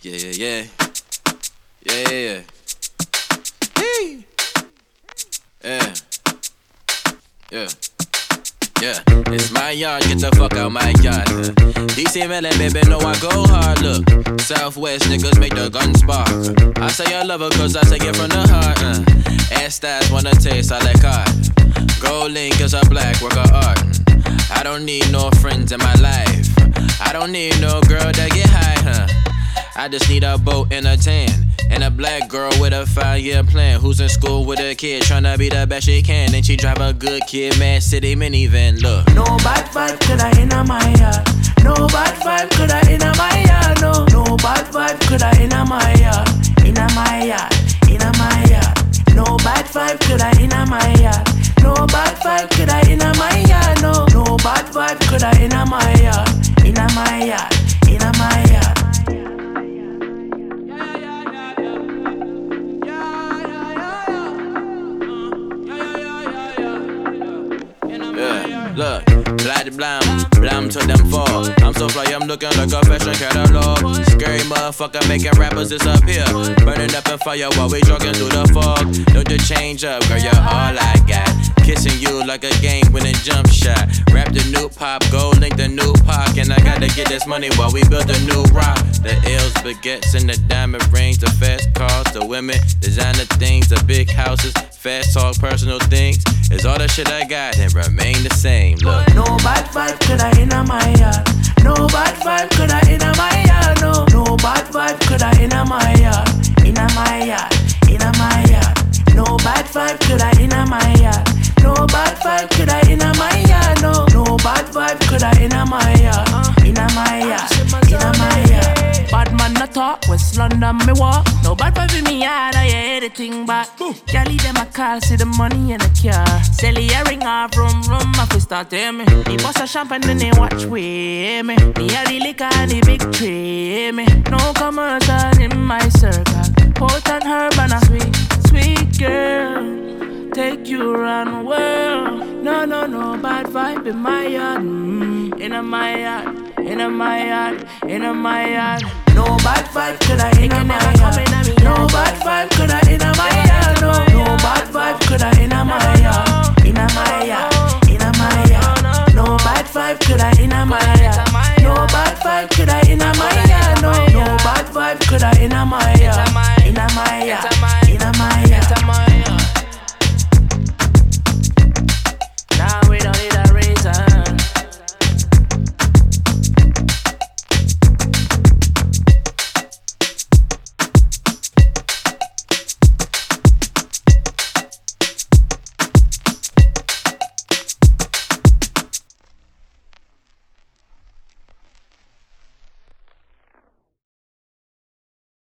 Yeah, yeah, yeah. Yeah, yeah, yeah. Hey. Yeah. Yeah. Yeah, it's my yard, get the fuck out my yard. DC Melon, baby, know I go hard, look. Southwest niggas make the gun spark. I say I love her cause I say it from the heart. Ass styles wanna taste, I like art. Gold link cause I black, work of art. I don't need no friends in my life. I don't need no girl that get high, I just need a boat and a tan. And a black girl with a 5-year plan. Who's in school with a kid, tryna be the best she can. And she drive a good kid, Mad City minivan, look. No bad vibe could I inna my yard. No bad vibe could I inna my yard. No, no bad vibe could I inna my yard. Inna my yard, inna my yard. No bad vibe could I inna my yard. No bad vibe could I inna my yard. No, no bad vibe could I inna my yard. Inna my yard, inna my yard. Look, blind, blam to them fall. I'm so fly, I'm looking like a fashion catalog. Scary motherfucker making rappers disappear. Burning up in fire while we jogging through the fog. Don't you change up, girl, you're all I got. Kissing you like a game-winning jump shot. Rap the new pop, gold link the new pop. And I gotta get this money while we build a new rock. The L's, baguettes, and the diamond rings. The fast cars, the women, designer things, the big houses. Fast talk, personal things. It's all the shit I got and remain the same. Look. No bad vibe could I inna my yard. No bad vibe could I inna my yard. No, no bad vibe could I inna my yard. Inna my yard, inna my yard. No bad vibe could I inna my yard. No bad vibe could I inna my yard. No, no bad vibe could I inna my yard. Inna my yard, inna my yard. Bad man no talk, West London me walk. No bad vibe in me yard, I hear the thing back. Gally them a call, see the money in the car. Sell the ring off, rum, I fi start tell me. He bust a champagne, then they watch with me. Me a the liquor and the big tray me. No commercial in my circle. Potent herb and a sweet, sweet girl. Take you around the world. No, no, no bad vibe in my yard. Inna my yard, inna my yard, inna my yard. No bad vibe could I inna my yard. No bad vibe could I inna my yard. No, no bad vibe could I inna my yard. Inna my yard, inna my yard. No bad vibe could I inna my yard. No bad vibe could I inna my yard.